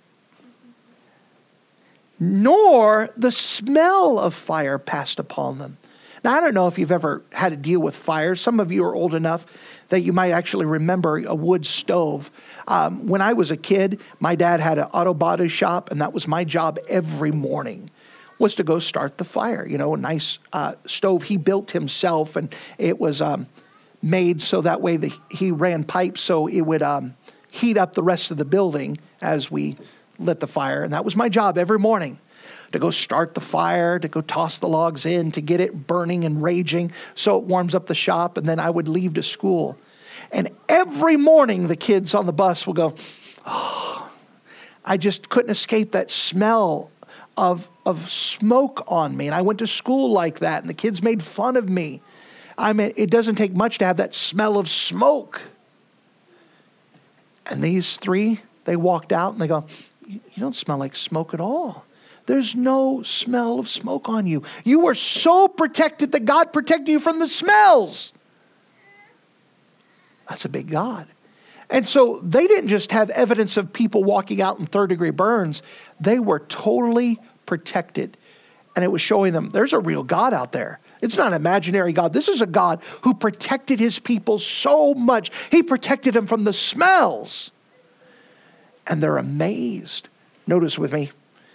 Nor the smell of fire passed upon them. Now, I don't know if you've ever had to deal with fire. Some of you are old enough that you might actually remember a wood stove. When I was a kid, my dad had an auto body shop, and that was my job every morning, was to go start the fire. You know, a nice stove he built himself, and it was made so that way he ran pipes so it would heat up the rest of the building as we lit the fire. And that was my job every morning, to go start the fire, to go toss the logs in, to get it burning and raging so it warms up the shop. And then I would leave to school. And every morning the kids on the bus will go, oh, I just couldn't escape that smell of smoke on me. And I went to school like that, and the kids made fun of me. I mean, it doesn't take much to have that smell of smoke. And these three, they walked out and they go, you don't smell like smoke at all. There's no smell of smoke on you. You were so protected that God protected you from the smells. That's a big God. And so they didn't just have evidence of people walking out in third-degree burns. They were totally protected. And it was showing them there's a real God out there. It's not an imaginary God. This is a God who protected his people so much. He protected them from the smells. And they're amazed. Notice with me.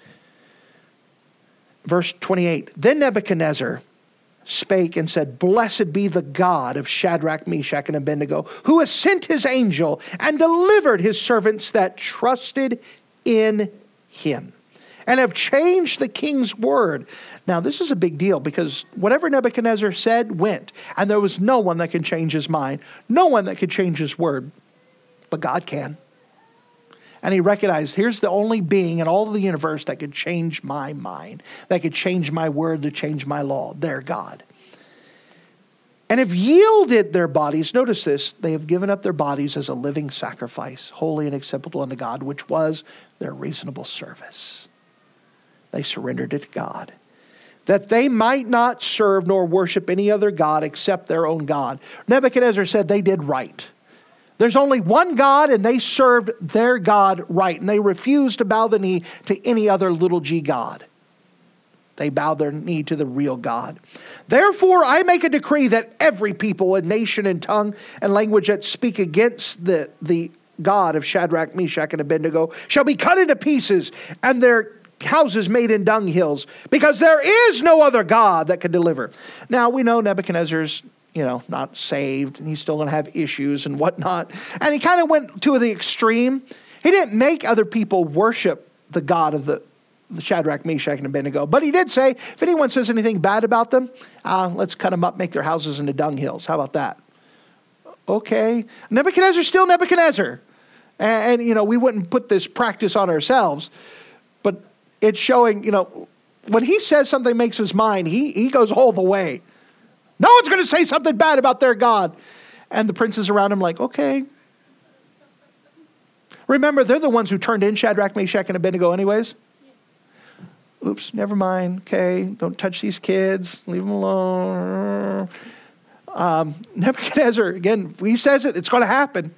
Verse 28. Then Nebuchadnezzar spake and said, Blessed be the God of Shadrach, Meshach, and Abednego, who has sent his angel and delivered his servants that trusted in him, and have changed the king's word. Now, this is a big deal, because whatever Nebuchadnezzar said went, and there was no one that can change his mind, no one that could change his word, but God can. And he recognized, here's the only being in all of the universe that could change my mind, that could change my word, to change my law. They're God. And have yielded their bodies, notice this, they have given up their bodies as a living sacrifice, holy and acceptable unto God, which was their reasonable service. They surrendered it to God, that they might not serve nor worship any other God except their own God. Nebuchadnezzar said they did right. There's only one God, and they served their God right. And they refused to bow the knee to any other little g God. They bowed their knee to the real God. Therefore, I make a decree that every people and nation and tongue and language that speak against the God of Shadrach, Meshach, and Abednego shall be cut into pieces, and their houses made in dunghills, because there is no other God that can deliver. Now, we know Nebuchadnezzar's not saved, and he's still going to have issues and whatnot. And he kind of went to the extreme. He didn't make other people worship the God of the Shadrach, Meshach, and Abednego. But he did say, if anyone says anything bad about them, let's cut them up, make their houses into dunghills. How about that? Okay. Nebuchadnezzar's still Nebuchadnezzar. And we wouldn't put this practice on ourselves. But it's showing, when he says something makes his mind, he goes all the way. No one's going to say something bad about their God. And the princes around him like, okay. Remember, they're the ones who turned in Shadrach, Meshach, and Abednego anyways. Oops, never mind. Okay, don't touch these kids. Leave them alone. Nebuchadnezzar, again, if he says it, it's going to happen.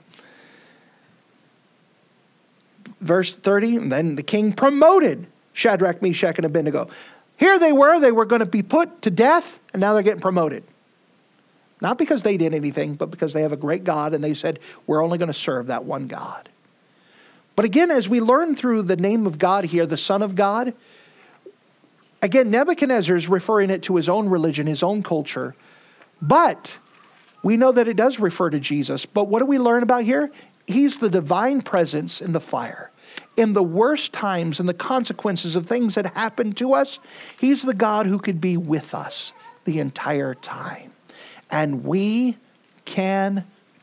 Verse 30, and then the king promoted Shadrach, Meshach, and Abednego. Here they were going to be put to death, and now they're getting promoted. Not because they did anything, but because they have a great God, and they said, we're only going to serve that one God. But again, as we learn through the name of God here, the Son of God, again, Nebuchadnezzar is referring it to his own religion, his own culture. But we know that it does refer to Jesus. But what do we learn about here? He's the divine presence in the fire. In the worst times and the consequences of things that happen to us, he's the God who could be with us the entire time. And we can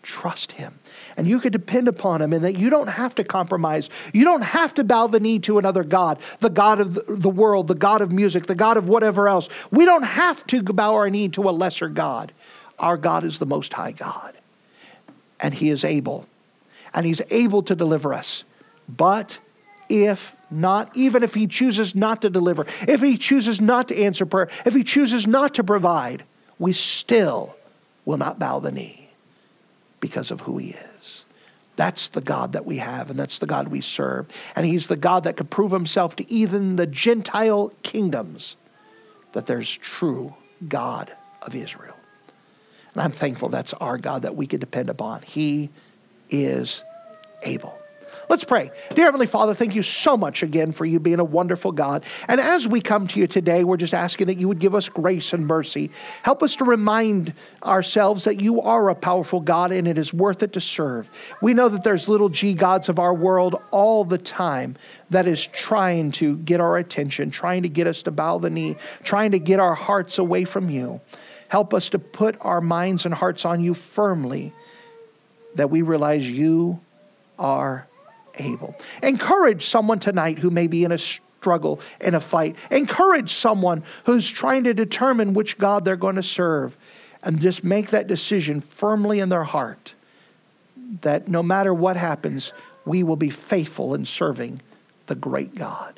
trust him. And you can depend upon him, and that you don't have to compromise. You don't have to bow the knee to another god, the god of the world, the god of music, the god of whatever else. We don't have to bow our knee to a lesser god. Our God is the Most High God. And he is able. And he's able to deliver us. But if not, even if he chooses not to deliver, if he chooses not to answer prayer, if he chooses not to provide, we still will not bow the knee because of who he is. That's the God that we have, and that's the God we serve. And he's the God that could prove himself to even the Gentile kingdoms that there's true God of Israel. And I'm thankful that's our God that we can depend upon. He is able. Let's pray. Dear Heavenly Father, thank you so much again for you being a wonderful God. And as we come to you today, we're just asking that you would give us grace and mercy. Help us to remind ourselves that you are a powerful God and it is worth it to serve. We know that there's little g gods of our world all the time that is trying to get our attention, trying to get us to bow the knee, trying to get our hearts away from you. Help us to put our minds and hearts on you firmly, that we realize you are able. Encourage someone tonight who may be in a struggle, in a fight. Encourage someone who's trying to determine which God they're going to serve. And just make that decision firmly in their heart, that no matter what happens, we will be faithful in serving the great God.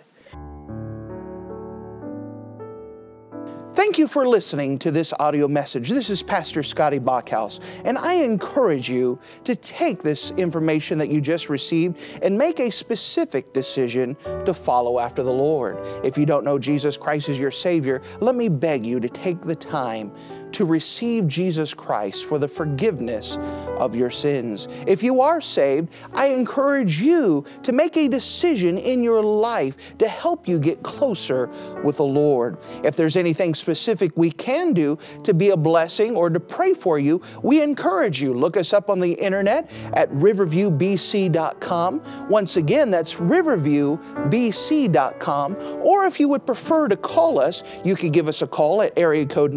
Thank you for listening to this audio message. This is Pastor Scotty Bachhaus, and I encourage you to take this information that you just received and make a specific decision to follow after the Lord. If you don't know Jesus Christ as your Savior, let me beg you to take the time to receive Jesus Christ for the forgiveness of your sins. If you are saved, I encourage you to make a decision in your life to help you get closer with the Lord. If there's anything specific we can do to be a blessing or to pray for you, we encourage you. Look us up on the internet at riverviewbc.com. Once again, that's riverviewbc.com. Or if you would prefer to call us, you could give us a call at area code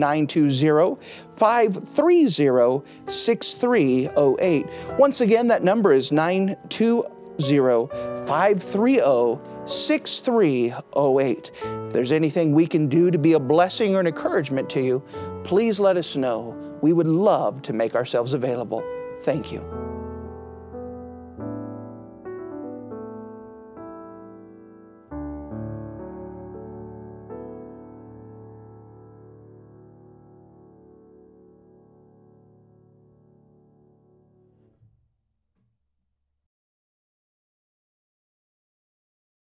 920-530-6308. Once again, that number is 920-530-6308. If there's anything we can do to be a blessing or an encouragement to you, please let us know. We would love to make ourselves available. Thank you.